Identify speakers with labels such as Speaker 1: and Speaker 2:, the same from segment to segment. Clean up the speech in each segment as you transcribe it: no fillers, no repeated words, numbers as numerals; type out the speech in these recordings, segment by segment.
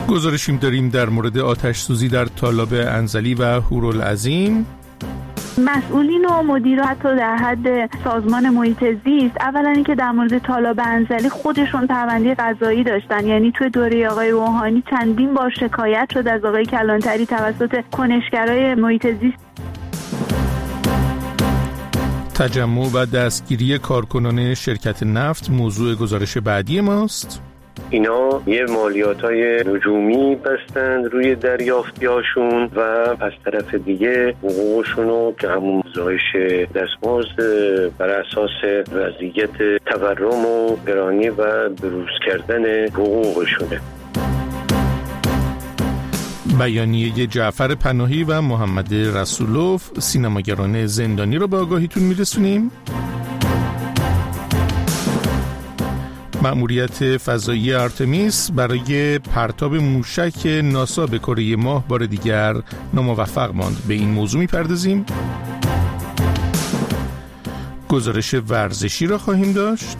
Speaker 1: گزارشیم داریم در مورد آتش سوزی در تالاب انزلی و هورالعظیم.
Speaker 2: مسئولین و مدیران حتی در حد سازمان محیط زیست اولا اینکه در مورد تالاب انزلی خودشون پرونده قضایی داشتن، یعنی توی دوره آقای روحانی چندین بار شکایت شد از آقای کلانتری توسط کنشگرای محیط زیست.
Speaker 1: تجمع و دستگیری کارکنان شرکت نفت موضوع گزارش بعدی ماست.
Speaker 3: اینا یه مالیاتای نجومی بستند روی دریافتیاشون و از طرف دیگه حقوقشونو که همون زایش دستمزد بر اساس وضعیت تورم و گرانی و بروز کردن حقوقشونه.
Speaker 1: بیانیه جعفر پناهی و محمد رسولوف سینماگران زندانی رو به آگاهیتون میرسونیم. مأموریت فضایی آرتمیس برای پرتاب موشک ناسا به کره ماه بار دیگر ناموفق ماند. به این موضوع میپردازیم. گزارش ورزشی را خواهیم داشت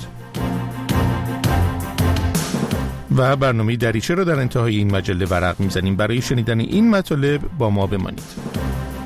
Speaker 1: و برنامه دریچه را در انتهای این مجله ورق میزنیم. برای شنیدن این مطالب با ما بمانید.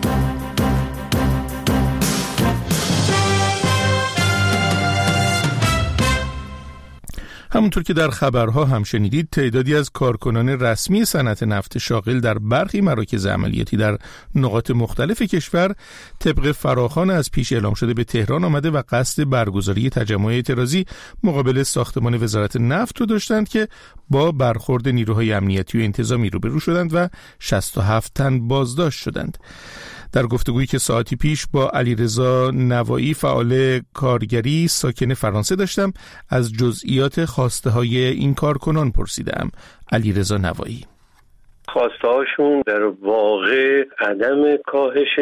Speaker 1: همونطور که در خبرها هم شنیدید، تعدادی از کارکنان رسمی صنعت نفت شاغل در برخی مراکز عملیاتی در نقاط مختلف کشور طبق فراخوان از پیش اعلام شده به تهران آمده و قصد برگزاری تجمع اعتراضی مقابل ساختمان وزارت نفت رو داشتند که با برخورد نیروهای امنیتی و انتظامی روبرو شدند و 67 تن بازداشت شدند. در گفتگویی که ساعتی پیش با علیرضا نوایی فعال کارگری ساکن فرانسه داشتم، از جزئیات خواسته های این کارکنان پرسیدم. علیرضا نوایی:
Speaker 3: خواسته هاشون در واقع عدم کاهش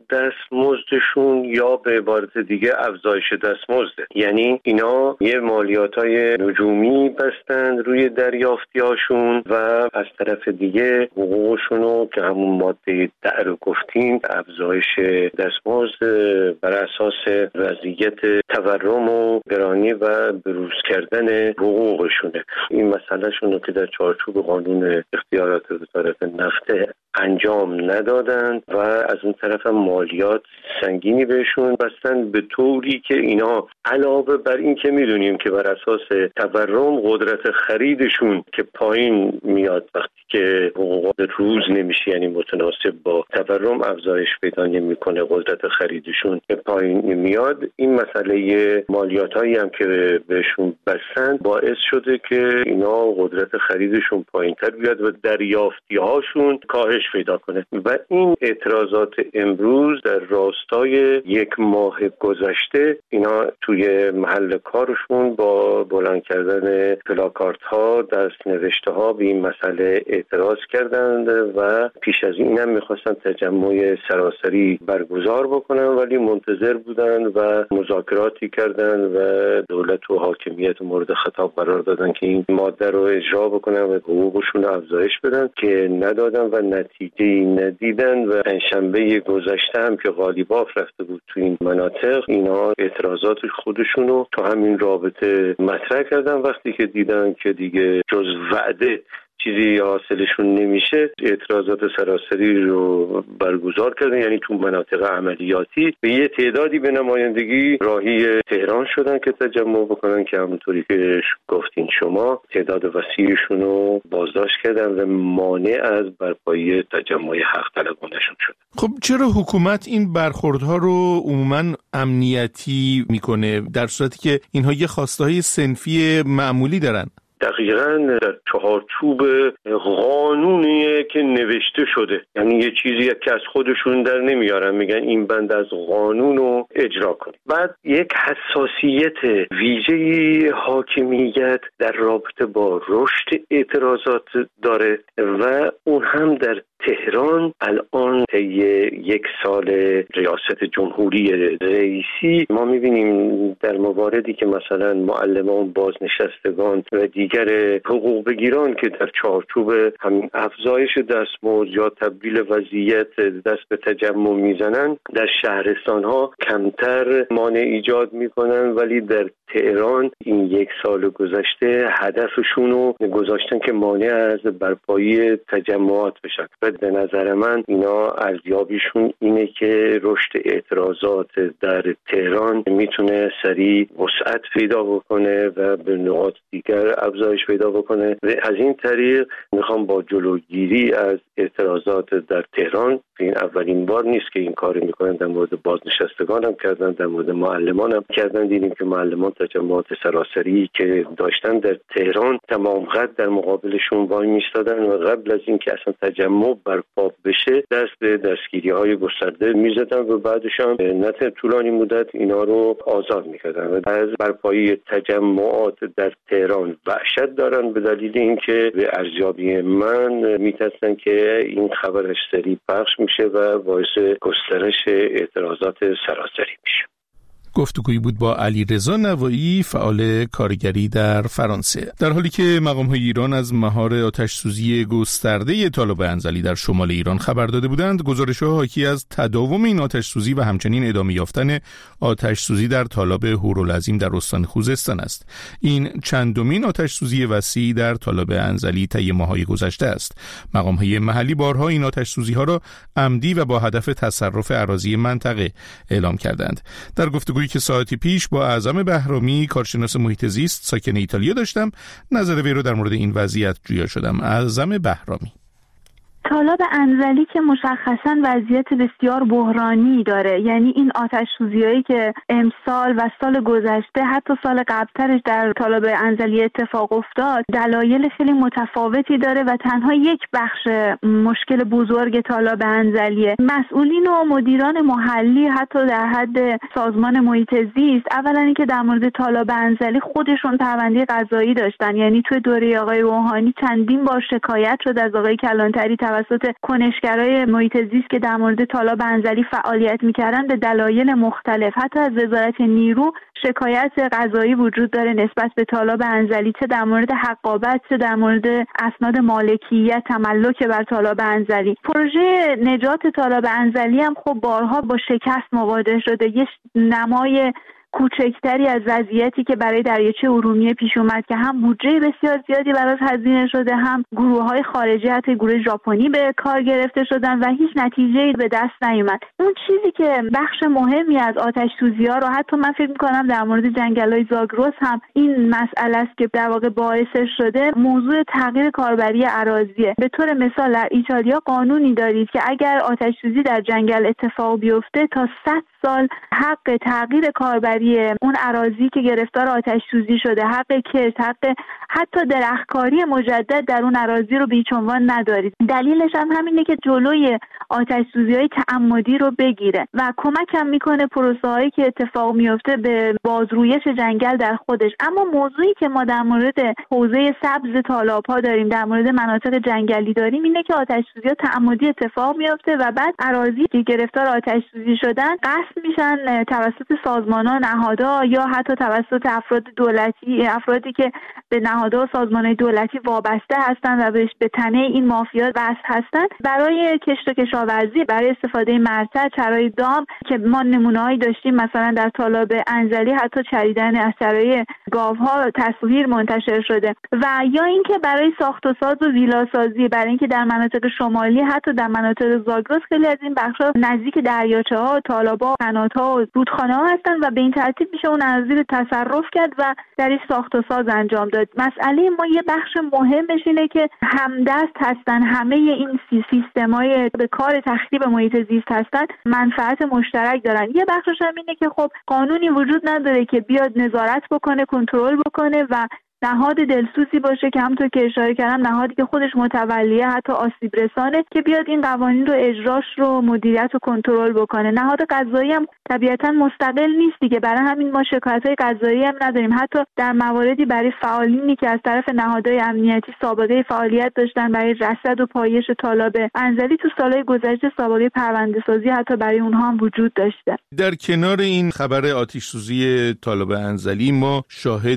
Speaker 3: دستمزدشون یا به عبارت دیگه افزایش دستمزده. یعنی اینا یه مالیاتای نجومی بستند روی دریافتیاشون و از طرف دیگه حقوقشونو که همون ماده 10 رو گفتیم افزایش دستمزد بر اساس وضعیت تورم و گرانی و بروز کردن حقوقشونه. این مسئله شونو که در چارچوب قانون اختیارات وزارت نفت انجام ندادند و از اون طرف مالیات سنگینی بهشون بستن، به طوری که اینا علاوه بر این که میدونیم که بر اساس تورم قدرت خریدشون که پایین میاد وقتی که حقوق روز نمیشه، یعنی متناسب با تورم افزایش پیدا نمیکنه، قدرت خریدشون که پایین میاد، این مسئله مالیات هایی هم که بهشون بستن باعث شده که اینا قدرت خریدشون پایین تر بیاد و دریافتی هاشون کاهش پیدا کنه. و این اعتراضات امروز در راستای یک ماه گذشته اینا توی محل کارشون با بلند کردن پلاکارت ها، دست نوشته ها به این مسئله اعتراض کردند و پیش از این هم میخواستن تجمع سراسری برگزار بکنن، ولی منتظر بودن و مذاکراتی کردن و دولت و حاکمیت مورد خطاب قرار دادن که این ماده رو اجرا بکنن و حقوقشون افزایش بدن که ندادن و نتیجه‌ای ندیدن. و پنجشنبه گذشته هم که قالیباف رفته بود تو این مناطق، اینا اعتراضات خودشونو تو همین رابطه مطرح کردن. وقتی که دیدن که دیگه جز وعده چیزی حاصلشون نمیشه، اعتراضات سراسری رو برگزار کردن، یعنی تو مناطق عملیاتی به یه تعدادی به نمایندگی راهی تهران شدن که تجمع بکنن که همونطوری که گفتین شما تعداد وسیعشون رو بازداشت کردن و مانع از برپایی تجمع حق طلبانشون شد.
Speaker 1: خب چرا حکومت این برخوردها رو عموماً امنیتی میکنه در صورتی که اینها یه خواسته‌های صنفی معمولی دارن؟
Speaker 3: دقیقاً در چهارچوب قانونیه که نوشته شده، یعنی یه چیزی که از خودشون در نمیارن، میگن این بند از قانون رو اجرا کنید. بعد یک حساسیت ویژه‌ای حاکمیت در رابطه با رشد اعتراضات داره و اون هم در تهران الان طی یک سال ریاست جمهوری رئیسی ما می‌بینیم در مواردی که مثلا معلمان، بازنشستگان و دیگر حقوق بگیران که در چارچوب همین افزایش دستمزد یا تبدیل وضعیت دست به تجمع میزنن، در شهرستان‌ها کمتر مانع ایجاد میکنن، ولی در تهران این یک سال گذشته هدفشون رو گذاشتن که مانع از برپایی تجمعات بشن و به نظر من اینا ارزیابیشون اینه که رشد اعتراضات در تهران میتونه سریع وسعت پیدا بکنه و به نقاط دیگر افزایش پیدا بکنه و از این طریق میخوام با جلوگیری از اعتراضات در تهران، این اولین بار نیست که این کارو میکنن، در مورد بازنشستگان هم کردن، در مورد معلمان هم کردن. دیدیم که معلمان تجمعات سراسری که داشتن در تهران تمام قد در مقابلشون وای میستادن و قبل از اینکه اصلا تجمع برپا بشه دست به دستگیری‌های گسترده میزدن و بعدش هم نه طولانی مدت اینا رو آزاد میکردن و از برپایی تجمعات در تهران وحشت دارن به دلیل اینکه به ارزیابی من میترسن که این خبرش سریع پخش میشه و باعث گسترش اعتراضات سراسری میشه.
Speaker 1: گفتگویی بود با علیرضا نوایی، فعال کارگری در فرانسه. در حالی که مقام‌های ایران از مهار آتش‌سوزی گسترده طالب انزلی در شمال ایران خبر داده بودند، گزارش‌ها حاکی از تداوم این آتش‌سوزی و همچنین ادامه یافتن آتش‌سوزی در تالاب هورالعظیم در استان خوزستان است. این چندمین آتش‌سوزی وسیع در طالب انزلی طی ماه‌های گذشته است. مقام‌های محلی بارها این آتش‌سوزی‌ها را عمدی و با هدف تصرف اراضی منطقه اعلام کردند. در گفتگویی که ساعتی پیش با اعظم بهرامی، کارشناس محیط زیست ساکن ایتالیا داشتم، نظر وی رو در مورد این وضعیت جویا شدم. اعظم بهرامی:
Speaker 2: طالب انزلی که مشخصاً وضعیت بسیار بحرانی داره، یعنی این آتش‌سوزی‌هایی که امسال و سال گذشته حتی سال قبلترش در طالب انزلی اتفاق افتاد دلایل خیلی متفاوتی داره و تنها یک بخش مشکل بزرگ طالب انزلیه. مسئولین و مدیران محلی حتی در حد سازمان محیط زیست اولا اینکه در مورد طالب انزلی خودشون پرونده قضایی داشتن، یعنی توی دوره آقای روحانی چندین بار شکایت شد از آقای کلانتری توسط کنشگرای محیط زیست که در مورد طالب انزلی فعالیت می‌کردن به دلایل مختلف. حتی از وزارت نیرو شکایت قضایی وجود داره نسبت به طالب انزلی، چه در مورد حقابت چه در مورد اسناد مالکیت تملک بر طالب انزلی. پروژه نجات طالب انزلی هم خب بارها با شکست مواجه شده. یه نمای کوچکتری از وضعیتی که برای دریاچه ارومیه پیش اومد که هم بودجه بسیار زیادی براش هزینه شده، هم گروه‌های خارجی حتی گروه ژاپنی به کار گرفته شدن و هیچ نتیجه‌ای به دست نیومد. اون چیزی که بخش مهمی از آتش‌سوزی‌ها رو حتی من فکر می‌کنم در مورد جنگل‌های زاگرس هم این مسئله است که در واقع باعثش شده، موضوع تغییر کاربری اراضیه. به طور مثال در ایتالیا قانونی دارید که اگر آتش‌سوزی در جنگل اتفاق بیفته تا 100 سال حق تغییر کاربری اون اراضی که گرفتار آتش سوزی شده، حق کشت، حق حتی درختکاری مجدد در اون اراضی رو به هیچ عنوان ندارید. دلیلش هم همینه که جلوی آتش سوزی‌های تعمدی رو بگیره و کمک هم میکنه پروسه‌هایی که اتفاق میفته به بازرویش جنگل در خودش. اما موضوعی که ما در مورد حوزه سبز تالاب‌ها داریم، در مورد مناطق جنگلی داریم، اینه که آتش سوزی‌ها تعمدی اتفاق میفته و بعد اراضی که گرفتار آتش سوزی شدن قصد میشن توسط سازمان‌ها، نهادها یا حتی توسط افراد دولتی، افرادی که به نهادها و سازمان‌های دولتی وابسته هستند و به تنه این مافیا وصل هستند، برای کشت و کشاورزی، برای استفاده مرتع، چرای دام که ما نمونه‌هایی داشتیم مثلا در طالب انزلی حتی چریدن از چرای گاوها تصویر منتشر شده، و یا اینکه برای ساخت و ساز و ویلاسازی، برای اینکه در مناطق شمالی حتی در مناطق زاگرس خیلی از این بخش‌ها نزدیک دریاچه‌ها، تالاب‌ها، قنات‌ها و رودخانه‌ها هستند و به این ترتیب میشه اون اراضی رو تصرف کرد و درش ساخت و ساز انجام داد. مسئله ما یه بخش مهمش اینه که همدست هستن، همه این سیستم‌های به کار تخریب محیط زیست هستن، منفعت مشترک دارن. یه بخشش هم اینه که خب قانونی وجود نداره که بیاد نظارت بکنه، کنترل بکنه و نهاد دلسوزی باشه که همونطور که اشاره کردم نهادی که خودش متولیه حتی آسیب رسانه که بیاد این قوانین رو اجراش رو مدیریت و کنترل بکنه. نهاد قضایی هم طبیعتاً مستقل نیست دیگه، برای همین ما شکایت‌های قضایی هم نداریم. حتی در مواردی برای فعالینی که از طرف نهادهای امنیتی سابقه فعالیت داشتن برای رصد و پایش طالاب انزلی تو سالهای گذشته سابقه پرونده‌سازی حتی برای اونها هم وجود داشته.
Speaker 1: در کنار این خبر آتش‌سوزی طالاب انزلی ما شاهد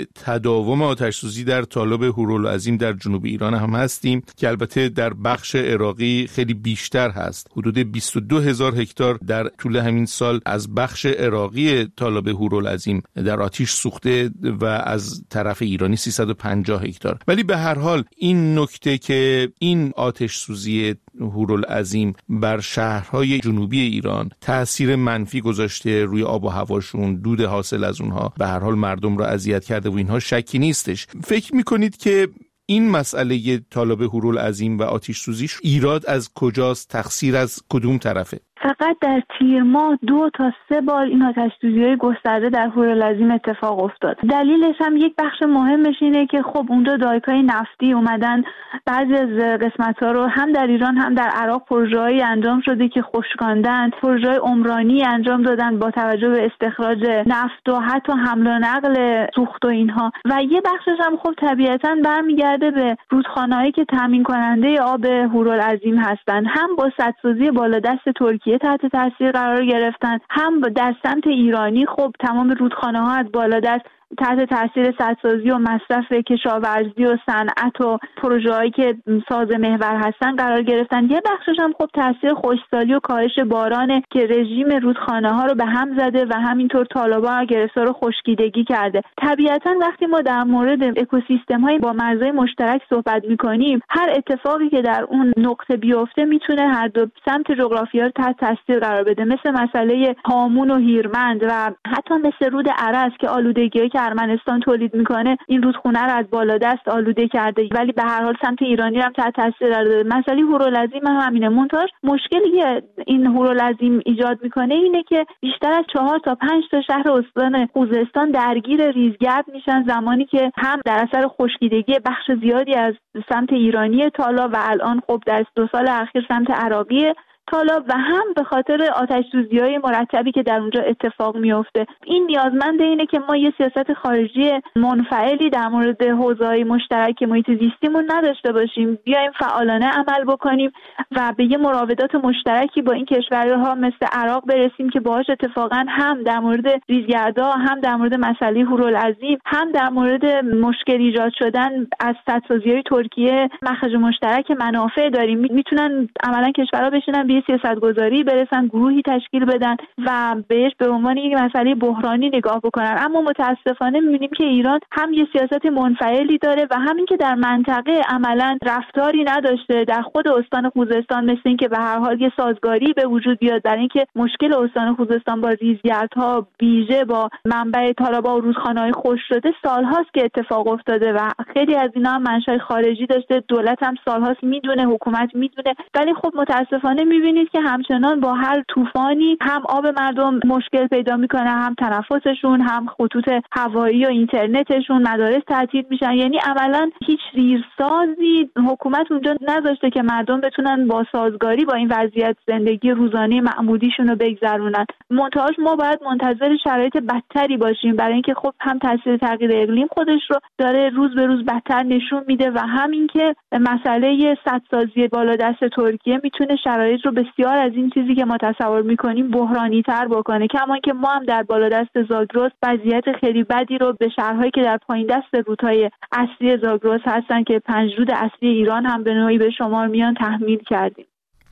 Speaker 1: تداوم آتش‌سوزی در طالاب هورالعظیم در جنوب ایران هم هستیم که البته در بخش عراقی خیلی بیشتر هست. حدود 22,000 هکتار در طول همین سال از بخش عراقی طالاب هورالعظیم در آتش سوخته و از طرف ایرانی 350 هکتار. ولی به هر حال این نکته که این آتش‌سوزی هورالعظیم بر شهرهای جنوبی ایران تأثیر منفی گذاشته روی آب و هواشون، دود حاصل از اونها به هر حال مردم را اذیت کرده و اینها شکی نیستش. فکر میکنید که این مسئله طالاب هورالعظیم و آتش سوزیش ایراد از کجاست؟ تقصیر از کدوم طرفه؟
Speaker 2: فقط در تیر ماه 2 تا 3 بار این آتش‌سوزی‌های گسترده در هورالعظیم اتفاق افتاد. دلیلش هم یک بخش مهمش اینه که خب اونجا دایک‌های نفتی اومدن بعضی از قسمت‌ها رو هم در ایران هم در عراق پروژه‌ای انجام شده که خشکاندن، پروژه‌های عمرانی انجام دادن با توجه به استخراج نفت و حتی حمل و نقل سوخت و اینها. و یه بخشش هم خب طبیعتاً برمیگرده به رودخانه‌هایی که تامین کننده آب هورالعظیم هستن. هم با سدسازی بالادست ترکیه تحت تاثیر قرار گرفتن، هم در سمت ایرانی خب تمام رودخانه ها از بالادست تحت تاثیر سدسازی و مصرف کشاورزی و صنعت و پروژه‌هایی که ساز محور هستن قرار گرفتن. یه بخشش هم خب تاثیر خشکسالی و کاهش بارانه که رژیم رودخانه ها رو به هم زده و همینطور طالب‌ها گرفتار خشکیدگی کرده. طبیعتاً وقتی ما در مورد اکوسیستم های با مرزهای مشترک صحبت می‌کنیم، هر اتفاقی که در اون نقطه بیفته میتونه هر دو سمت جغرافیا رو تحت تاثیر قرار بده، مثل مسئله هامون و هیرمند و حتی مثل رود ارس که آلودگی که ارمنستان تولید میکنه این رودخونه رو از بالادست آلوده کرده، ولی به هر حال سمت ایرانی هم تحت تاثیر قرار داده. مسئله هورالعظیم هم همینه. منتهاش مشکلی که این هورالعظیم ایجاد میکنه اینه که بیشتر از 4 تا 5 تا شهر استان خوزستان درگیر ریزگرد میشن، زمانی که هم در اثر خشکیدگی بخش زیادی از سمت ایرانی طالاب و الان خب در 2 سال اخیر سمت عراقی طالاب و هم به خاطر آتش‌سوزی‌های مرتبی که در اونجا اتفاق میفته. این نیازمند اینه که ما یه سیاست خارجی منفعلی در مورد حوزه‌های مشترک محیط زیستیمون نداشته باشیم، بیایم فعالانه عمل بکنیم و به یه مراودات مشترکی با این کشورها مثل عراق برسیم که باهاش اتفاقا هم در مورد ریزگردها، هم در مورد مسئله هورالعظیم، هم در مورد مشکل ایجاد شدن از سدسازی‌های ترکیه مخرج مشترک منافع داریم. میتونن عملاً کشورها بشینن سیاستگذاری برسن، گروهی تشکیل بدن و بهش به عنوان یک مسئله بحرانی نگاه بکنن. اما متاسفانه می‌بینیم که ایران هم یه سیاست منفعلی داره و همین که در منطقه عملاً رفتاری نداشته در خود استان خوزستان، مثل این که به هر حال یه سازگاری به وجود بیاد برای اینکه مشکل استان خوزستان با ریزگردها ویژه با منبع طالب‌ها و رودخانه‌های خشک شده سال‌هاست که اتفاق افتاده و خیلی از اینا هم منشأ خارجی داشته. دولت هم سال‌هاست میدونه، حکومت میدونه، ولی خب متاسفانه می‌بینید که همچنان با هر طوفانی هم آب مردم مشکل پیدا میکنه، هم تنفسشون، هم خطوط هوایی و اینترنتشون، مدارس تعطیل میشن. یعنی عملاً هیچ زیرسازی حکومت اونجا نذاشته که مردم بتونن با سازگاری با این وضعیت زندگی روزانه معمولیشون رو بگذرونن. منتهاش ما باید منتظر شرایط بدتری باشیم، برای اینکه خب هم تاثیر تغییر اقلیم خودش رو داره روز به روز بدتر نشون میده و همین که مسئله سدسازی بالادست ترکیه میتونه شرایط رو بسیار از این چیزی که ما تصور میکنیم بحرانی تر بکنه. کما که ما هم در بالادست زاگرس وضعیت خیلی بدی رو به شهرهایی که در پایین دست رودهای اصلی زاگرس هستن که 5 رود اصلی ایران هم به نوعی به شمار میان تحمیل کردیم.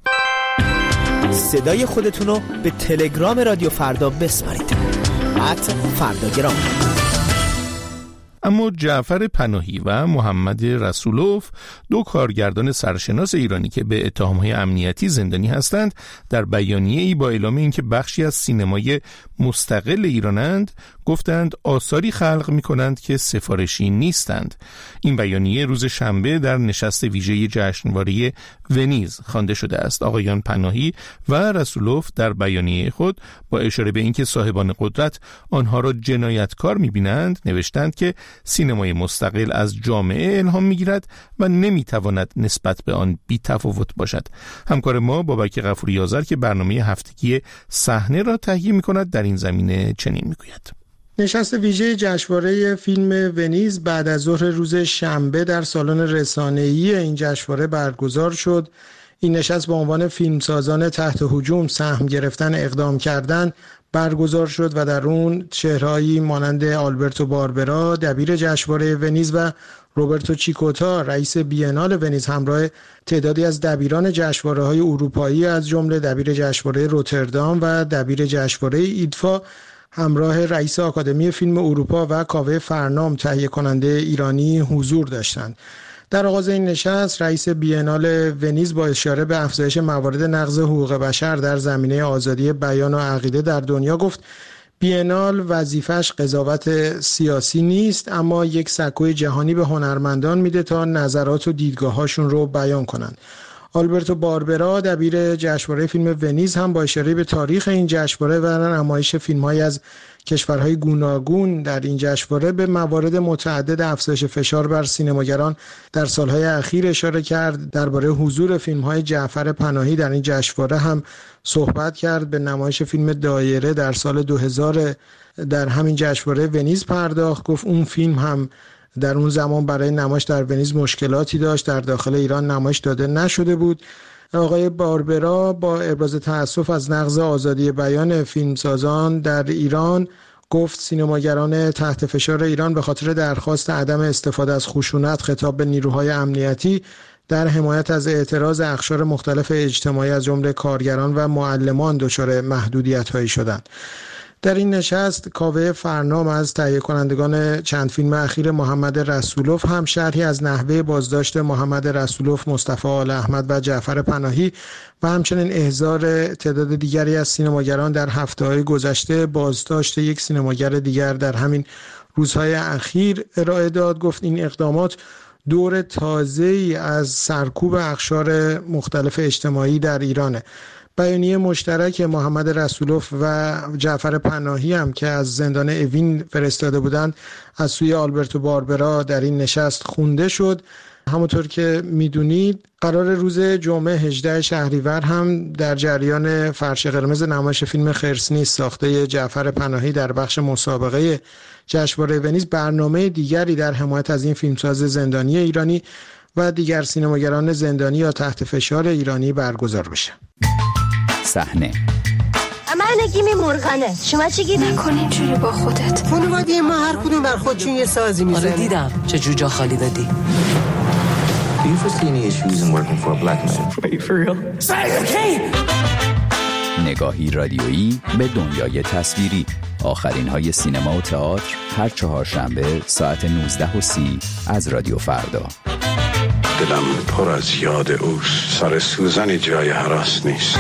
Speaker 4: صدای خودتون رو به تلگرام رادیو فردا بسپارید. @فرداگرام.
Speaker 1: اما جعفر پناهی و محمد رسولوف، 2 کارگردان سرشناس ایرانی که به اتهام‌های امنیتی زندانی هستند، در بیانیه‌ای با اعلام اینکه بخشی از سینمای مستقل ایرانند، گفتند آثاری خلق می‌کنند که سفارشی نیستند. این بیانیه روز شنبه در نشست ویژه جشنواره ونیز خوانده شده است. آقایان پناهی و رسولوف در بیانیه خود با اشاره به اینکه صاحبان قدرت آنها را جنایتکار می‌بینند، نوشتند که سینمای مستقل از جامعه الهام میگیرد و نمیتواند نسبت به آن بی تفاوت باشد. همکار ما بابک غفوری آذر که برنامه هفتگی صحنه را تهیه میکند در این زمینه چنین میگوید.
Speaker 5: نشست ویژه جشنواره فیلم ونیز بعد از ظهر روز شنبه در سالن رسانه‌ای این جشنواره برگزار شد. این نشست با عنوان فیلمسازان تحت هجوم سهم گرفتن اقدام کردن برگزار شد و در اون چهرهایی مانند آلبرتو باربرا دبیر جشنواره ونیز و روبرتو چیکوتا رئیس بیانال ونیز همراه تعدادی از دبیران جشنواره‌های اروپایی از جمله دبیر جشنواره روتردام و دبیر جشنواره ایدفا همراه رئیس آکادمی فیلم اروپا و کاوه فرنام تهیه کننده ایرانی حضور داشتند. در آغاز این نشست رئیس بیانال ونیز با اشاره به افزایش موارد نقض حقوق بشر در زمینه آزادی بیان و عقیده در دنیا گفت بیانال وظیفش قضاوت سیاسی نیست، اما یک سکوی جهانی به هنرمندان میده تا نظرات و دیدگاهاشون رو بیان کنند. آلبرتو باربرا دبیر جشنواره فیلم ونیز هم با اشاره به تاریخ این جشنواره و نمایش فیلم‌های از کشورهای گوناگون در این جشنواره به موارد متعدد افزایش فشار بر سینماگران در سالهای اخیر اشاره کرد. درباره حضور فیلم‌های جعفر پناهی در این جشنواره هم صحبت کرد. به نمایش فیلم دایره در سال 2000 در همین جشنواره ونیز پرداخت. گفت اون فیلم هم در اون زمان برای نمایش در ونیز مشکلاتی داشت، در داخل ایران نمایش داده نشده بود. آقای باربرا با ابراز تأسف از نقض آزادی بیان فیلمسازان در ایران گفت سینماگران تحت فشار ایران به خاطر درخواست عدم استفاده از خشونت خطاب به نیروهای امنیتی در حمایت از اعتراض اقشار مختلف اجتماعی از جمله کارگران و معلمان دچار محدودیت‌هایی شدند. در این نشست کاوه فرنام از تهیه کنندگان چند فیلم اخیر محمد رسولوف هم شرحی از نحوه بازداشت محمد رسولوف، مصطفی آل احمد و جعفر پناهی و همچنین احضار تعداد دیگری از سینماگران در هفته‌های گذشته بازداشت یک سینماگر دیگر در همین روزهای اخیر ارائه داد. گفت این اقدامات دور تازه‌ای از سرکوب اقشار مختلف اجتماعی در ایرانه. بیانیه مشترک محمد رسولوف و جعفر پناهی هم که از زندان اوین فرستاده بودند از سوی آلبرتو باربرا در این نشست خونده شد. همونطور که میدونید قرار روز جمعه 18 شهریور هم در جریان فرش قرمز نمایش فیلم خرس نیست ساخته جعفر پناهی در بخش مسابقه جشنواره ونیز برنامه دیگری در حمایت از این فیلمساز زندانی ایرانی و دیگر سینماگران زندانی یا تحت فشار ایرانی برگزار بشه.
Speaker 6: صحنه
Speaker 7: من نگیمی مرغنه. شما چی گیری؟
Speaker 8: نکنی اینجوری با خودت.
Speaker 9: خانواده ما هر کدوم بر خودشون یه سازی میزنه.
Speaker 10: آره دیدم چه جوجا خالی دادی.
Speaker 11: Do you foresee any issues in working for a black man?
Speaker 10: Wait for real?
Speaker 6: نگاهی رادیویی به دنیای تصویری. آخرین های سینما و تئاتر هر چهارشنبه ساعت 19:30 از رادیو فردا.
Speaker 12: دلم پر از یاد اوست. سر سوزن جای هراس نیست.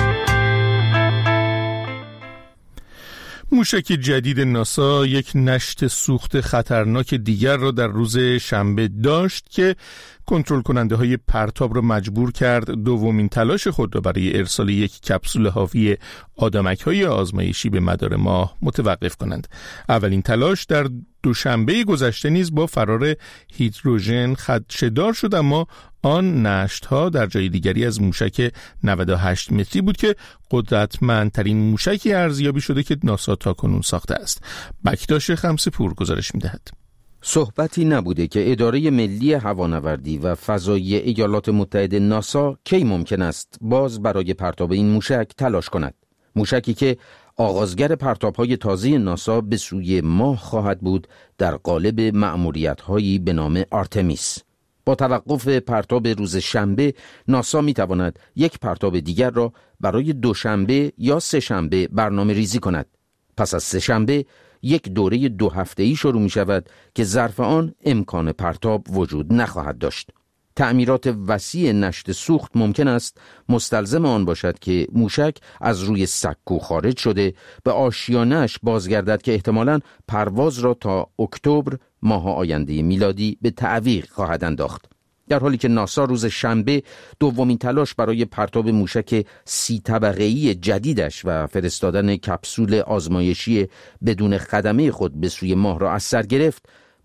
Speaker 1: موشک جدید ناسا یک نشت سوخت خطرناک دیگر را در روز شنبه داشت که کنترل کننده های پرتاب را مجبور کرد دومین تلاش خود را برای ارسال یک کپسول حاوی آدمک های آزمایشی به مدار ماه متوقف کنند. اولین تلاش در دوشنبه گذشته نیز با فرار هیدروژن خدشه‌دار شد، اما آن نشت‌ها در جای دیگری از موشک 98 متری بود که قدرتمندترین موشکی ارزیابی شده که ناسا تاکنون ساخته است. بکتاش خمسه‌پور گزارش می‌دهد.
Speaker 13: صحبتی نبوده که اداره ملی هوانوردی و فضایی ایالات متحده ناسا کی ممکن است باز برای پرتاب این موشک تلاش کند. موشکی که آغازگر پرتاب‌های تازه ناسا به سوی ماه خواهد بود در قالب مأموریت‌هایی به نام آرتمیس. با توقف پرتاب روز شنبه ناسا می‌تواند یک پرتاب دیگر را برای دوشنبه یا سه‌شنبه برنامه ریزی کند. پس از سه‌شنبه یک دوره 2 هفته‌ای شروع می شود که ظرف آن امکان پرتاب وجود نخواهد داشت. تعمیرات وسیع نشت سوخت ممکن است مستلزم آن باشد که موشک از روی سکو خارج شده به آشیانه‌اش بازگردد که احتمالاً پرواز را تا اکتبر ماه آینده میلادی به تعویق خواهد انداخت. در حالی که ناسا روز شنبه دومین تلاش برای پرتاب موشک 30 طبقه‌ای جدیدش و فرستادن کپسول آزمایشی بدون خدمه خود به سوی ماه را از سر گرفت،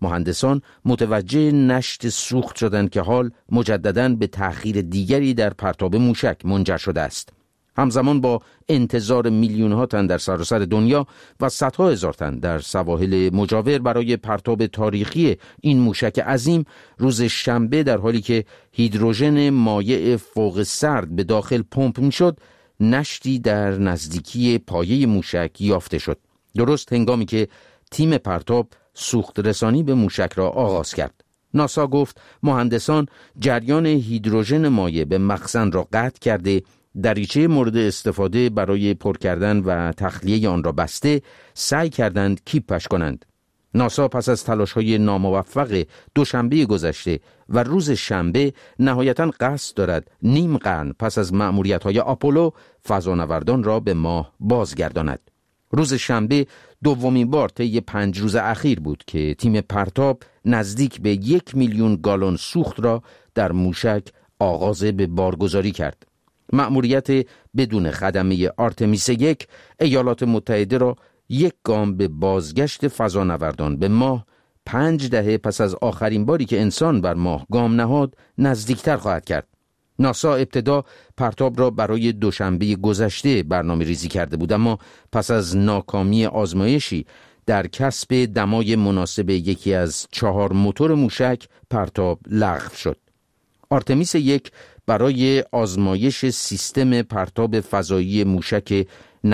Speaker 13: مهندسان متوجه نشت سوخت شدند که حال مجدداً به تأخیر دیگری در پرتاب موشک منجر شده است. همزمان با انتظار میلیون‌ها تن در سراسر دنیا و صدها هزار تن در سواحل مجاور برای پرتاب تاریخی این موشک عظیم، روز شنبه در حالی که هیدروژن مایع فوق سرد به داخل پمپ می‌شد، نشتی در نزدیکی پایه موشک یافته شد. درست هنگامی که تیم پرتاب سوخت رسانی به موشک را آغاز کرد. ناسا گفت مهندسان جریان هیدروژن مایع به مخزن را قطع کرده، دریچه مورد استفاده برای پر کردن و تخلیه آن را بسته، سعی کردند کیپش کنند. ناسا پس از تلاش‌های ناموفق دوشنبه گذشته و روز شنبه نهایتاً قصد دارد نیم قرن پس از مأموریت‌های آپولو فضانوردان را به ماه بازگرداند. روز شنبه دومین بار طی 5 روز اخیر بود که تیم پرتاب نزدیک به 1 میلیون گالن سوخت را در موشک آغاز به بارگذاری کرد. مأموریت بدون خدمه آرتمیس 1 ایالات متحده را یک گام به بازگشت فضانوردان به ماه 5 دهه پس از آخرین باری که انسان بر ماه گام نهاد نزدیکتر خواهد کرد. ناسا ابتدا پرتاب را برای دوشنبه گذشته برنامه ریزی کرده بود، اما پس از ناکامی آزمایشی در کسب دمای مناسب یکی از 4 موتور موشک پرتاب لغو شد. آرتمیس 1 برای آزمایش سیستم پرتاب فضایی موشک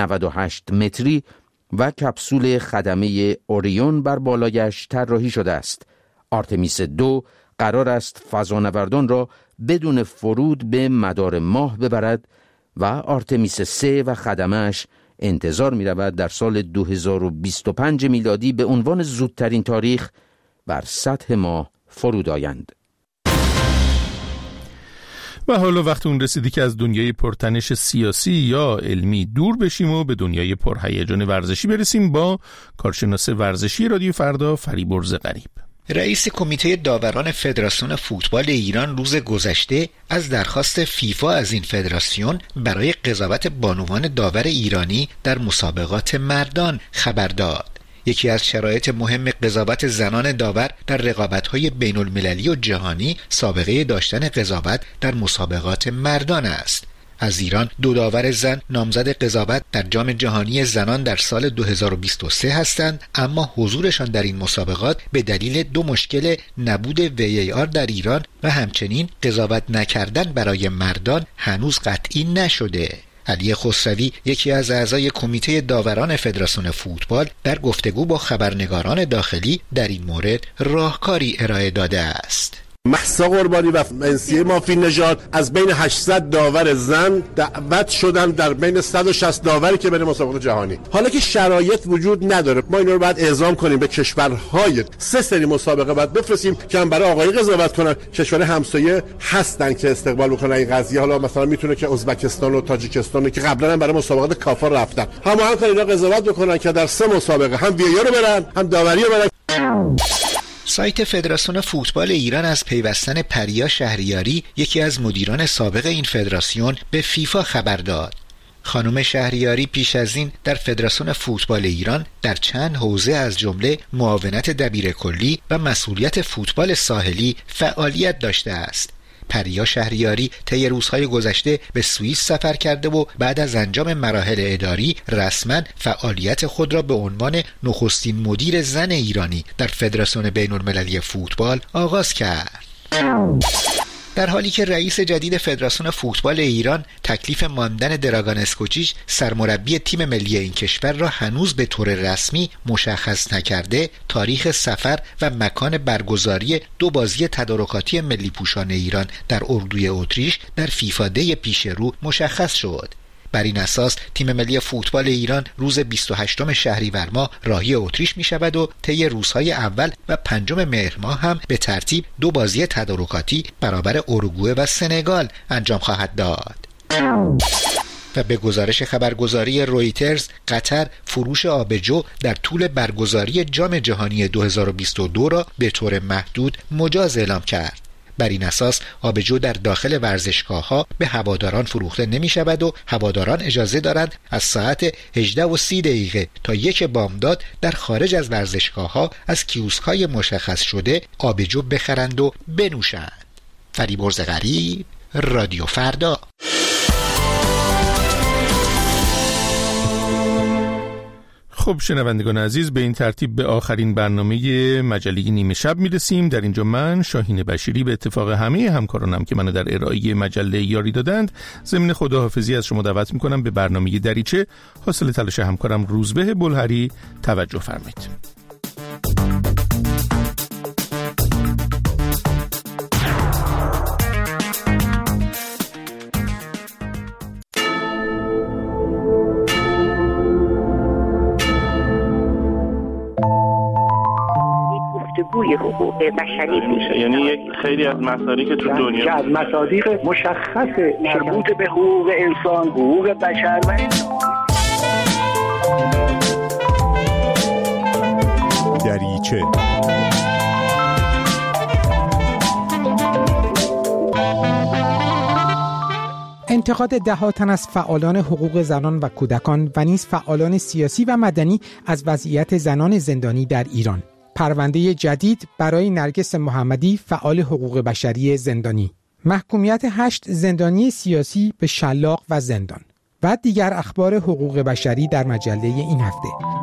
Speaker 13: 98 متری و کپسول خدمه اوریون بر بالایش طراحی شده است. آرتمیس 2 قرار است فضانوردان را بدون فرود به مدار ماه ببرد و آرتمیس 3 و خدمه‌اش انتظار می رود در سال 2025 میلادی به عنوان زودترین تاریخ بر سطح ماه فرود آیند.
Speaker 1: و حالا وقت اون رسیدی که از دنیای پرتنش سیاسی یا علمی دور بشیم و به دنیای پرهیجان ورزشی برسیم با کارشناس ورزشی رادیو فردا فریبرز غریب.
Speaker 8: رئیس کمیته داوران فدراسیون فوتبال ایران روز گذشته از درخواست فیفا از این فدراسیون برای قضاوت بانوان داور ایرانی در مسابقات مردان خبر داد. یکی از شرایط مهم قضاوت زنان داور در رقابت‌های بین‌المللی و جهانی سابقه داشتن قضاوت در مسابقات مردان است. از ایران 2 داور زن نامزد قضاوت در جام جهانی زنان در سال 2023 هستند، اما حضورشان در این مسابقات به دلیل 2 مشکل نبود VAR در ایران و همچنین قضاوت نکردن برای مردان هنوز قطعی نشده. علی خسروی، یکی از اعضای کمیته داوران فدراسیون فوتبال، در گفتگو با خبرنگاران داخلی در این مورد راهکاری ارائه داده است.
Speaker 14: مهسا قربانی و منسیه مافین نژاد از بین 800 داور زن دعوت شدن در بین 160 داوری که بین مسابقات جهانی. حالا که شرایط وجود نداره، ما اینا رو باید اعزام کنیم به کشورهای 3 سری مسابقه بعد بفرستیم که هم برای آقای قضاوت کنن. کشور همسایه هستن که استقبال بکنن این قضیه. حالا مثلا میتونه که ازبکستان و تاجیکستان که قبلا هم برای مسابقات کافا رفتن، هم کنن اینا قضاوت بکنن که در 3 مسابقه هم وی‌آر رو برن هم داوری رو برن.
Speaker 8: سایت فدراسیون فوتبال ایران از پیوستن پریا شهریاری، یکی از مدیران سابق این فدراسیون، به فیفا خبر داد. خانم شهریاری پیش از این در فدراسیون فوتبال ایران در چند حوزه از جمله معاونت دبیر کلی و مسئولیت فوتبال ساحلی فعالیت داشته است. پریا شهریاری طی روزهای گذشته به سوئیس سفر کرده و بعد از انجام مراحل اداری رسما فعالیت خود را به عنوان نخستین مدیر زن ایرانی در فدراسیون بین‌المللی فوتبال آغاز کرد. در حالی که رئیس جدید فدراسیون فوتبال ایران تکلیف ماندن دراگان اسکوچیچ سرمربی تیم ملی این کشور را هنوز به طور رسمی مشخص نکرده، تاریخ سفر و مکان برگزاری 2 بازی تدارکاتی ملی پوشان ایران در اردوی اتریش در فیفا دی پیش رو مشخص شد. بر این اساس تیم ملی فوتبال ایران روز 28 شهریور ماه راهی اتریش می شود و طی روزهای اول و 5 مهر ماه هم به ترتیب 2 بازی تدارکاتی برابر اوروگوئه و سنگال انجام خواهد داد. و به گزارش خبرگزاری رویترز، قطر فروش آبجو در طول برگزاری جام جهانی 2022 را به طور محدود مجاز اعلام کرد. بر این اساس آبجو در داخل ورزشگاه‌ها به هواداران فروخته نمی‌شود و هواداران اجازه دارند از ساعت 18:30 تا 1 بامداد در خارج از ورزشگاه‌ها از کیوسک‌های مشخص شده آبجو بخرند و بنوشند. فریبرز غریب، رادیو فردا.
Speaker 1: خب شنوندگان عزیز، به این ترتیب به آخرین برنامه مجله نیمه شب میرسیم. در اینجا من شاهین بشیری به اتفاق همه همکارانم که منو در ارائه مجله یاری دادند ضمن خداحافظی از شما دعوت میکنم به برنامه دریچه حاصل تلاش همکارم روزبه بلهری توجه فرمایید.
Speaker 15: گفتگوی حقوق بشری میشه،
Speaker 16: یعنی یک خیلی از مصادیق که تو دنیا
Speaker 15: از مصادیق مشخص مربوط به حقوق انسان، حقوق بشر و
Speaker 17: دریچه.
Speaker 18: انتقاد ده‌ها تن از فعالان حقوق زنان و کودکان و نیز فعالان سیاسی و مدنی از وضعیت زنان زندانی در ایران. پرونده جدید برای نرگس محمدی، فعال حقوق بشری زندانی. محکومیت 8 زندانی سیاسی به شلاق و زندان. و دیگر اخبار حقوق بشری در مجله این هفته.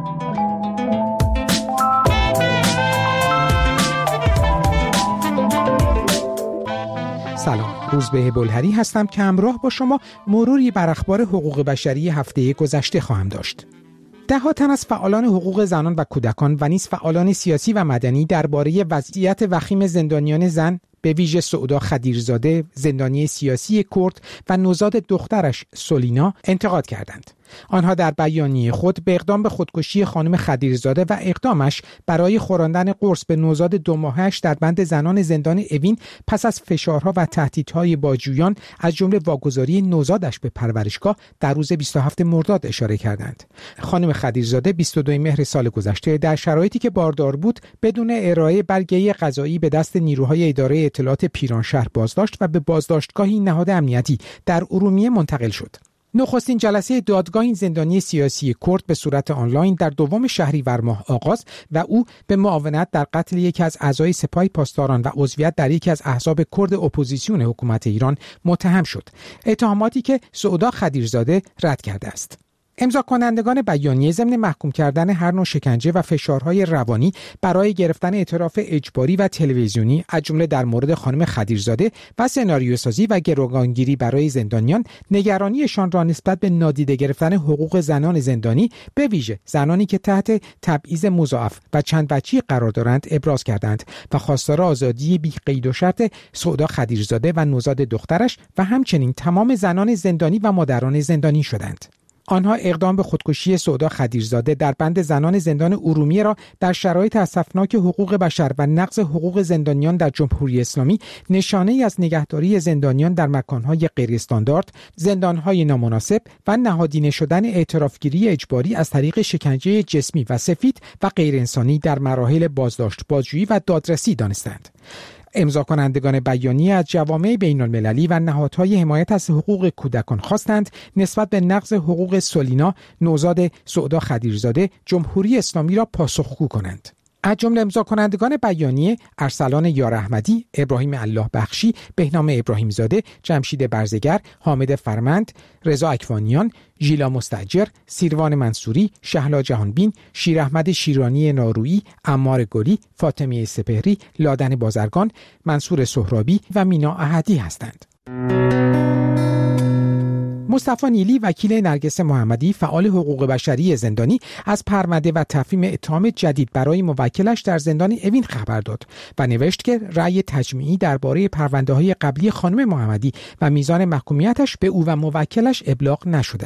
Speaker 18: سلام، روزبه بلهری هستم که همراه با شما مروری بر اخبار حقوق بشری هفته گذشته خواهم داشت. ده‌ها تن از فعالان حقوق زنان و کودکان و نیز فعالان سیاسی و مدنی درباره وضعیت وخیم زندانیان زن، به ویژه سعودا خدیرزاده، زندانی سیاسی کرد و نوزاد دخترش سولینا انتقاد کردند. آنها در بیانیه خود به اقدام به خودکشی خانم خدیرزاده و اقدامش برای خوراندن قرص به نوزاد 2 ماهه‌اش در بند زنان زندان اوین پس از فشارها و تهدیدهای بازجویان از جمله واگذاری نوزادش به پرورشگاه در روز 27 مرداد اشاره کردند. خانم خدیرزاده 22 مهر سال گذشته در شرایطی که باردار بود بدون ارائه برگه قضایی به دست نیروهای اداره اطلاعات پیرانشهر بازداشت و به بازداشتگاهی نهاد امنیتی در ارومیه منتقل شد. نخستین جلسه دادگاه این زندانی سیاسی کرد به صورت آنلاین در 2 شهریور ماه آغاز و او به معاونت در قتل یکی از اعضای سپاه پاسداران و عضویت در یکی از احزاب کرد اپوزیسیون حکومت ایران متهم شد. اتهاماتی که سعودا خدیرزاده رد کرده است. امضا کنندگان بیانیه ضمن محکوم کردن هر نوع شکنجه و فشارهای روانی برای گرفتن اعتراف اجباری و تلویزیونی از جمله در مورد خانم خدیرزاده و سناریوسازی و گروگانگیری برای زندانیان، نگرانیشان را نسبت به نادیده گرفتن حقوق زنان زندانی، به ویژه زنانی که تحت تبعیض مضاعف و چند وجهی قرار دارند، ابراز کردند و خواستار آزادی بی قید و شرط سعودا خدیرزاده و نوزاد دخترش و همچنین تمام زنان زندانی و مادران زندانی شدند. آنها اقدام به خودکشی سعودا خدیرزاده در بند زنان زندان ارومیه را در شرایط اسفناک حقوق بشر و نقض حقوق زندانیان در جمهوری اسلامی نشانه‌ای از نگهداری زندانیان در مکان‌های غیر استاندارد، زندان‌های نامناسب و نهادینه شدن اعترافگیری اجباری از طریق شکنجه جسمی و سفید و غیر انسانی در مراحل بازداشت، بازجویی و دادرسی دانستند. امضا کنندگان بیانیه از جوامع بین‌المللی و نهادهای حمایت از حقوق کودکان خواستند نسبت به نقض حقوق سولینا، نوزاد سعودا خدیرزاده، جمهوری اسلامی را پاسخگو کنند. از جمله امضا کنندگان بیانیه ارسلان یار احمدی، ابراهیم الله بخشی، بهنام ابراهیم زاده، جمشید برزگر، حامد فرمند، رضا اکوانیان، ژیلا مستاجر، سیروان منصوری، شهلا جهانبین، شیر احمد شیرانی نارویی، عمار گلی، فاطمه سپهری، لادن بازرگان، منصور سهرابی و مینا احدی هستند. مصطفی نیلی، وکیل نرگس محمدی، فعال حقوق بشری زندانی، از پرونده و تفهیم اتهام جدید برای موکلش در زندان اوین خبر داد و نوشت که رأی تجمیعی درباره پرونده‌های قبلی خانم محمدی و میزان محکومیتش به او و موکلش ابلاغ نشده است.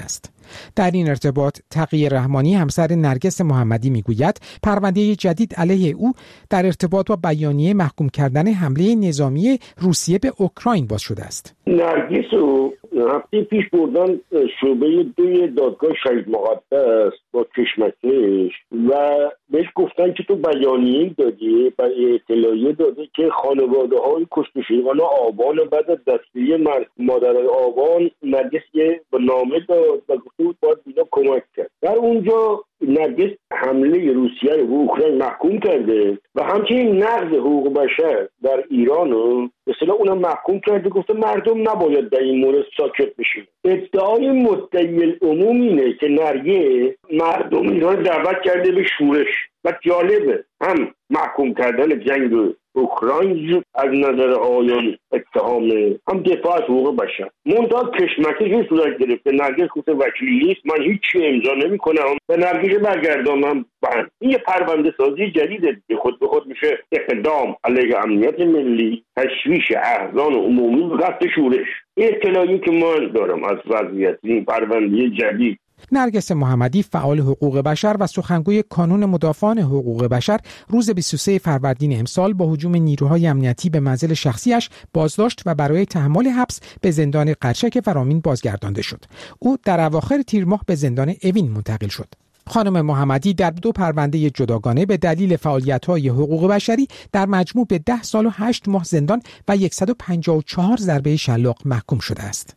Speaker 18: در این ارتباط تقی رحمانی همسر نرگس محمدی میگوید پرونده جدید علیه او در ارتباط با بیانیه محکوم کردن حمله نظامی روسیه به اوکراین باز شده است.
Speaker 19: نرگس رو هفته پیش بردن شعبه 2 دادگاه شهید مقدس با کشمکش و بهش گفتن که تو بیانیه دادی و اطلاعیه داده که خانواده های کشته شدگان آبان بعد از دستگیری مادرای آبان نرگس یه نامه داد و گفته بود باید اینا کمک کرد. در اونجا نرگس حمله روسیه به اوکراین محکوم کرده و همچنین نقض حقوق بشر در ایران رو به اصطلاح اونم محکوم کرده، گفته مردم نباید در این مورد ساکت بشین. ادعای مدعی العموم اینه که نرگس مردم ایران دعوت کرده به شورش و جالبه هم محکوم کردن جنگ اوکراین از نظر آیان اتهامه، هم دفاع از حقوق بشر. منتها کشمکش صورت گرفته. نرگس گفته وکیلی نیست، من هیچی امضا نمی‌کنم و نرگس برگردانم. این یه پرونده سازی جدیده که خود به خود میشه اقدام علیه امنیت ملی، تشویش احزان عمومی و قصد شورش. این اطلاعی که من دارم از وضعیت این پرونده جدید.
Speaker 18: نرگس محمدی فعال حقوق بشر و سخنگوی کانون مدافعان حقوق بشر روز 23 فروردین امسال با هجوم نیروهای امنیتی به منزل شخصیش بازداشت و برای تحمل حبس به زندان قرچک فرامین بازگردانده شد. او در اواخر تیر ماه به زندان اوین منتقل شد. خانم محمدی در 2 پرونده جداگانه به دلیل فعالیت‌های حقوق بشری در مجموع به 10 سال و 8 ماه زندان و 154 ضربه شلاق محکوم شده است.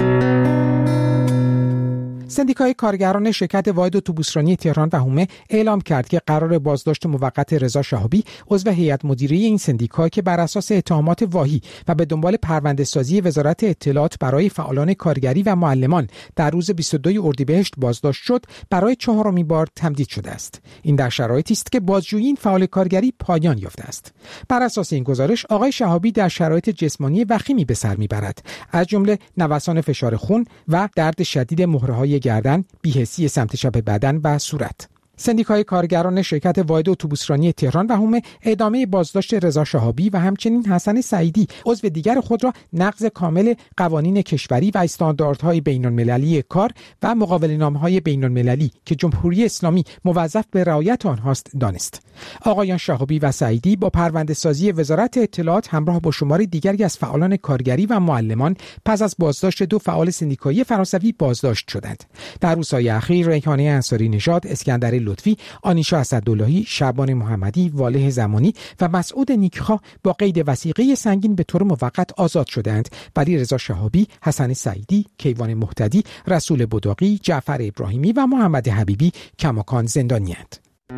Speaker 18: سندیکای کارگران شرکت واحد اتوبوسرانی تهران و حومه اعلام کرد که قرار بازداشت موقت رضا شهابی عضو هیئت مدیره این سندیکا که بر اساس اتهامات واهی و به دنبال پرونده سازی وزارت اطلاعات برای فعالان کارگری و معلمان در روز 22 اردیبهشت بازداشت شد، برای 4مین بار تمدید شده است. این در شرایطی است که بازجویی این فعال کارگری پایان یافته است. بر اساس این گزارش آقای شهابی در شرایط جسمانی وخیمی به سر میبرد، از جمله نوسان فشار خون و درد شدید مهره‌های گردن، بی‌حسی سمت چپ بدن و صورت. سندیکای کارگران شرکت واحد اتوبوسرانی تهران و حومه ادامه بازداشت رضا شهابی و همچنین حسن سعیدی عضو دیگر خود را نقض کامل قوانین کشوری و استانداردهای بین‌المللی کار و مقاوله‌نامه‌های بین‌المللی که جمهوری اسلامی موظف به رعایت آنهاست دانست. آقایان شهابی و سعیدی با پرونده سازی وزارت اطلاعات همراه با شماری دیگری از فعالان کارگری و معلمان پس از بازداشت 2 فعال سندیکایی فرانسوی بازداشت شدند. در روزهای اخیر ریحانه انصاری نژاد، اسکندر لطفی، آنیشا اسداللهی، شعبان محمدی، واله زمانی و مسعود نیکخواه با قید وثیقه سنگین به طور موقت آزاد شدند، ولی رضا شهابی، حسن سعیدی، کیوان مهتدی، رسول بداقی، جعفر ابراهیمی و محمد حبیبی کماکان زندانی‌اند.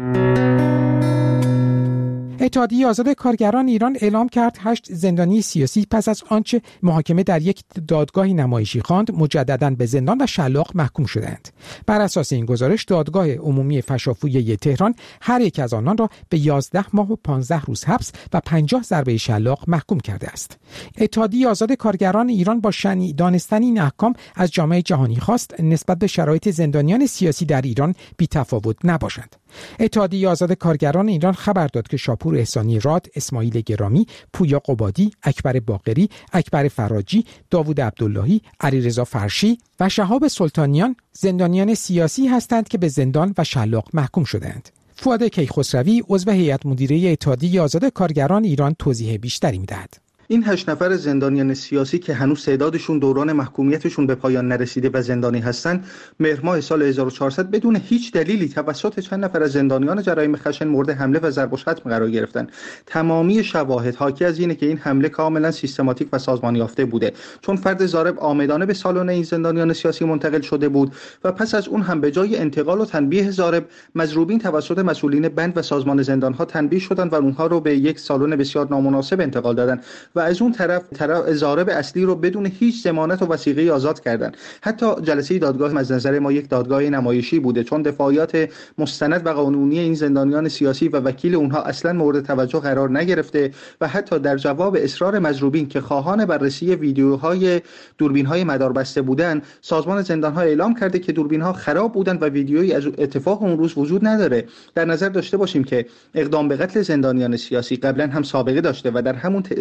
Speaker 18: اتحادیه آزاد کارگران ایران اعلام کرد 8 زندانی سیاسی پس از آنچه محاکمه در یک دادگاه نمایشی خواند مجدداً به زندان و شلاق محکوم شدند. بر اساس این گزارش دادگاه عمومی فشافویی تهران هر یک از آنان را به 11 ماه و 15 روز حبس و 50 ضربه شلاق محکوم کرده است. اتحادیه آزاد کارگران ایران با شنیع دانستن این احکام از جامعه جهانی خواست نسبت به شرایط زندانیان سیاسی در ایران بی‌تفاوت نباشند. اتحادیه آزاد کارگران ایران خبر داد که شاپور احسانی راد، اسماعیل گرامی، پویا قبادی، اکبر باقری، اکبر فراجی، داوود عبداللهی، علیرضا فرشی و شهاب سلطانیان زندانیان سیاسی هستند که به زندان و شلاق محکوم شدند. فؤاد کیخسروی عضو هیئت مدیره اتحادیه آزاد کارگران ایران توضیح بیشتری می‌دهد.
Speaker 20: این 8 نفر زندانیان سیاسی که هنوز تعدادشون دوران محکومیتشون به پایان نرسیده و زندانی هستند، مهر ماه سال 1400 بدون هیچ دلیلی توسط چند نفر از زندانیان جرایم خشن مورد حمله و ضرب و شتم قرار گرفتن. تمامی شواهد حاکی از اینه که این حمله کاملا سیستماتیک و سازمان یافته بوده، چون فرد ضارب عامدانه به سالن این زندانیان سیاسی منتقل شده بود و پس از اون هم به جای انتقال و تنبیه ضارب، مضروبین توسط مسئولین بند و سازمان زندان‌ها تنبیه شدند و اونها رو به یک سالن بسیار نامناسب انتقال دادن و از اون طرف ضارب اصلی رو بدون هیچ ضمانت و وثیقه‌ای آزاد کردن. حتی جلسه دادگاه از نظر ما یک دادگاه نمایشی بوده، چون دفاعیات مستند و قانونی این زندانیان سیاسی و وکیل اونها اصلا مورد توجه قرار نگرفته و حتی در جواب اصرار مضروبین که خواهان بررسی ویدیوهای دوربین‌های مداربسته بودن، سازمان زندان‌ها اعلام کرده که دوربین‌ها خراب بودن و ویدیویی از اتفاق اون روز وجود نداره. در نظر داشته باشیم که اقدام به قتل زندانیان سیاسی قبلا هم سابقه داشته و در همون زندان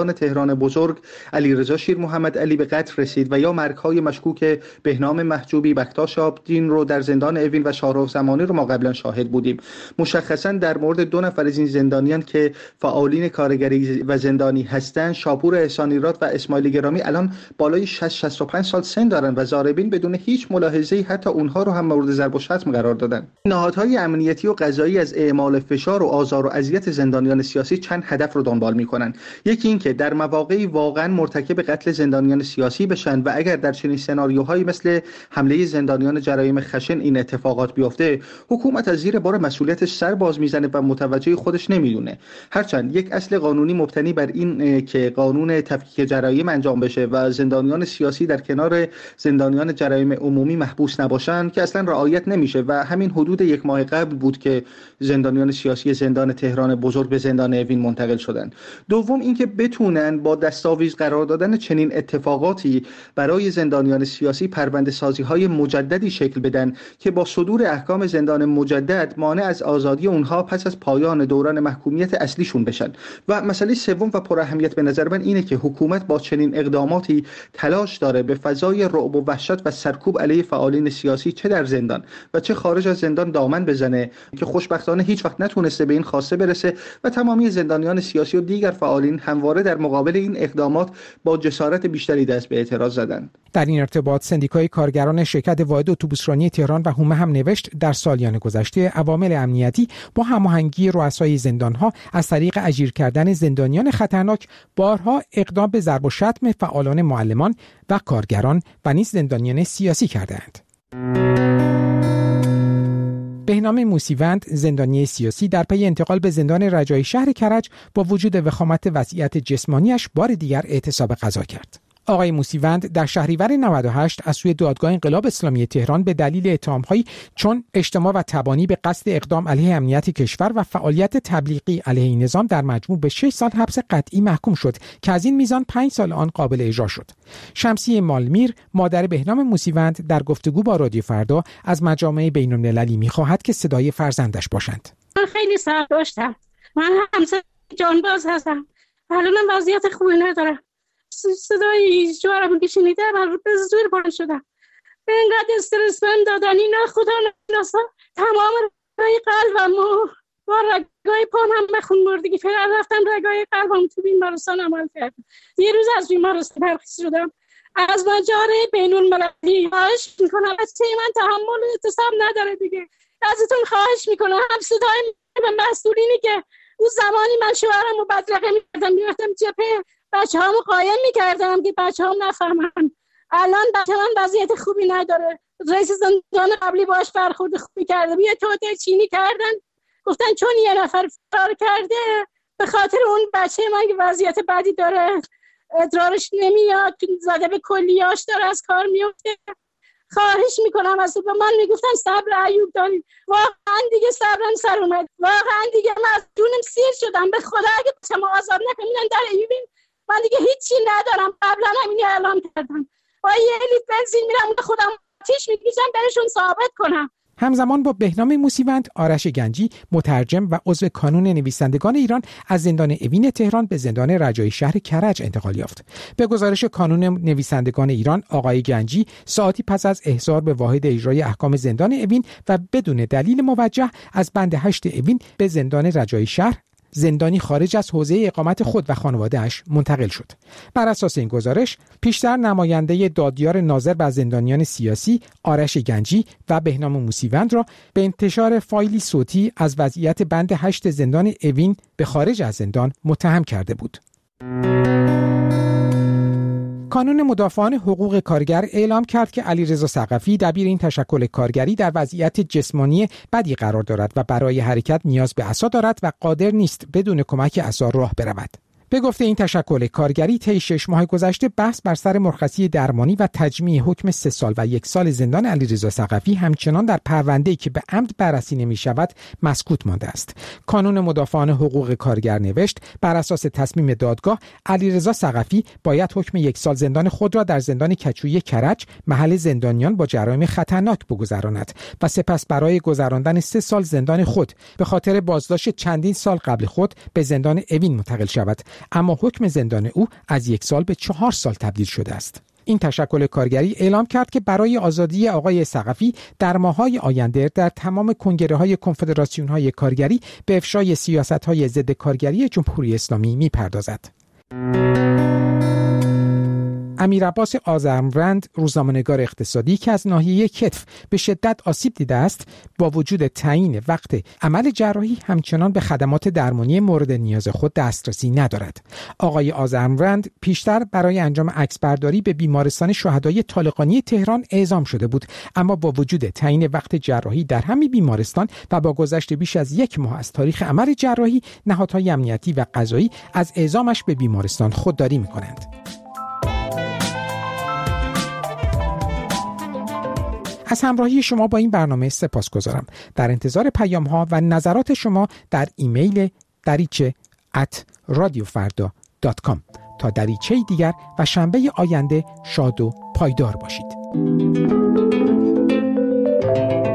Speaker 20: زندان تهران بزرگ علیرضا شیر محمد علی به قتل رسید و یا مرگ‌های مشکوک بهنام محجوبی، بکتاش آبدین رو در زندان اوین و شاهرخ زمانی رو ما قبلا شاهد بودیم. مشخصا در مورد 2 نفر از این زندانیان که فعالین کارگری و زندانی هستند، شاپور احسانیراد و اسماعیل گرامی، الان بالای 65 سال سن دارن و ضاربین بدون هیچ ملاحظه‌ای حتی اونها رو هم مورد ضرب و شتم قرار دادن. نهادهای امنیتی و قضایی از اعمال فشار و آزار و اذیت زندانیان سیاسی چند هدف رو دنبال می‌کنن. یکی این که در مواقعی واقعا مرتکب قتل زندانیان سیاسی بشن و اگر در چنین سناریوهایی مثل حمله زندانیان جرایم خشن این اتفاقات بیفته، حکومت از زیر بار مسئولیتش سر باز میزنه و متوجه خودش نمیدونه. هرچند یک اصل قانونی مبتنی بر این که قانون تفکیک جرایم انجام بشه و زندانیان سیاسی در کنار زندانیان جرایم عمومی محبوس نباشن که اصلا رعایت نمیشه و همین حدود 1 ماه قبل بود که زندانیان سیاسی زندان تهران بزرگ به زندان اوین منتقل شدن. دوم اینکه بتونن با دستاویز قرار دادن چنین اتفاقاتی برای زندانیان سیاسی پرونده‌سازی‌های مجددی شکل بدن که با صدور احکام زندان مجدد مانع از آزادی اونها پس از پایان دوران محکومیت اصلیشون بشن. و مسئله سوم و پراهمیت به نظر من اینه که حکومت با چنین اقداماتی تلاش داره به فضای رعب و وحشت و سرکوب علیه فعالین سیاسی چه در زندان و چه خارج از زندان دامن بزنه که خوشبختانه هیچ وقت نتونسته به این خواسته برسه و تمامی زندانیان سیاسی و دیگر فعالین همواره در مقابل این اقدامات با جسارت بیشتری دست به اعتراض زدند.
Speaker 18: در این ارتباط سندیکای کارگران شرکت واحد اتوبوسرانی تهران و هومه هم نوشت در سالیان گذشته عوامل امنیتی با هماهنگی رؤسای زندانها از طریق اجیر کردن زندانیان خطرناک بارها اقدام به ضرب و شتم فعالان معلمان و کارگران و نیز زندانیان سیاسی کردند. بهنام موسیوند زندانی سیاسی در پی انتقال به زندان رجایی شهر کرج با وجود وخامت وضعیت جسمانیش بار دیگر اعتصاب قضا کرد. آقای موسیوند در شهریور 98 از سوی دادگاه انقلاب اسلامی تهران به دلیل اتهام‌هایی چون اجتماع و تبانی به قصد اقدام علیه امنیت کشور و فعالیت تبلیغی علیه این نظام در مجموع به 6 سال حبس قطعی محکوم شد که از این میزان 5 سال آن قابل اجرا شد. شمسی مالمیر مادر بهنام موسیوند در گفتگو با رادیو فردا از مجامع بین‌المللی می‌خواهد که صدای فرزندش باشند.
Speaker 21: من خیلی صبر داشتم. من همسر جانباز هستم. الانم وضعیت خوبی ندارم. صدای جوارم که شنیدم من به زور بلند شدم. اینقدر استرس بهم دادن اینا خدا ناسا تمام رگای قلبم و با رگای پام هم به خون بردگی فعلا رفتم رگای قلبم تو بیمارستان عمل کردم. یه روز از بیمارستان ترخیص شدم. از مجاره بین‌المللی خواهش میکنم از چه من تحمل اعتصاب نداره دیگه. ازتون خواهش میکنم هم صدای به مسئولینی که اون زمانی من شوهرم رو بدرقه میکردم میرفتم جبهه بچه‌هامو قایم میکردم که بچه‌هام نفهمن. الان بچه‌م وضعیت خوبی نداره. رئیس زندان قبلی باش برخورد خوبی کرده. یه توته چینی کردن. گفتن چون یه نفر فرار کرده به خاطر اون بچه من که وضعیت بدی داره ادرارش نمیاد زده به کلیاش داره از کار میفته. خواهش میکنم از تو. به من میگفتن صبر ایوب دارید. واقعا دیگه صبرم سر اومد. واقعا دیگه من از جونم سیر شدم. به خدا اگه شما آزاد نکنین در ایوبین من دیگه هیچی ندارم. قبلا همینی اعلام کردم. با یه لیتر بنزین میرم خودم آتیش میکشم برشون ثابت کنم.
Speaker 18: همزمان با بهنام موسیوند، آرش گنجی مترجم و عضو کانون نویسندگان ایران از زندان اوین تهران به زندان رجایی شهر کرج انتقال یافت. به گزارش کانون نویسندگان ایران، آقای گنجی ساعتی پس از احضار به واحد اجرای احکام زندان اوین و بدون دلیل موجه از بند 8 اوین به زندان رجایی شهر، زندانی خارج از حوزه اقامت خود و خانواده‌اش منتقل شد. بر اساس این گزارش، پیشتر نماینده دادیار ناظر بر زندانیان سیاسی آرش گنجی و بهنام موسیوند را به انتشار فایلی صوتی از وضعیت بند 8 زندان اوین به خارج از زندان متهم کرده بود. کانون مدافعان حقوق کارگر اعلام کرد که علیرضا ثقفی دبیر این تشکل کارگری در وضعیت جسمانی بدی قرار دارد و برای حرکت نیاز به عصا دارد و قادر نیست بدون کمک عصا راه برود. به گفته این تشکل کارگری طی 6 ماه گذشته بحث بر سر مرخصی درمانی و تجمیع حکم 3 سال و 1 سال زندان علیرضا ثقفی همچنان در پرونده‌ای که به عمد بررسی نمی‌شود مسکوت مانده است. کانون مدافعان حقوق کارگر نوشت بر اساس تصمیم دادگاه علیرضا ثقفی باید حکم 1 سال زندان خود را در زندان کچویی کرج محل زندانیان با جرایم خطرناک بگذراند و سپس برای گذراندن 3 سال زندان خود به خاطر بازداشت چندین سال قبل خود به زندان اوین منتقل شود اما حکم زندان او از 1 سال به 4 سال تبدیل شده است. این تشکل کارگری اعلام کرد که برای آزادی آقای ثقفی در ماه‌های آینده در تمام کنگره‌های کنفدراسیون‌های کارگری به افشای سیاست‌های ضد کارگری جمهوری اسلامی می‌پردازد. امیر عباس آذرمرند، روزنامه‌نگار اقتصادی که از ناحیه کتف به شدت آسیب دیده است، با وجود تعیین وقت عمل جراحی همچنان به خدمات درمانی مورد نیاز خود دسترسی ندارد. آقای آذرمرند پیشتر برای انجام عکسبرداری به بیمارستان شهدای طالقانی تهران اعزام شده بود، اما با وجود تعیین وقت جراحی در همین بیمارستان و با گذشت بیش از 1 ماه از تاریخ عمل جراحی، نهادهای امنیتی و قضایی از اعزامش به بیمارستان خودداری می‌کنند. از همراهی شما با این برنامه سپاسگزارم. در انتظار پیام‌ها و نظرات شما در ایمیل dariche@radiofarda.com. تا دریچه دیگر و شنبه آینده شاد و پایدار باشید.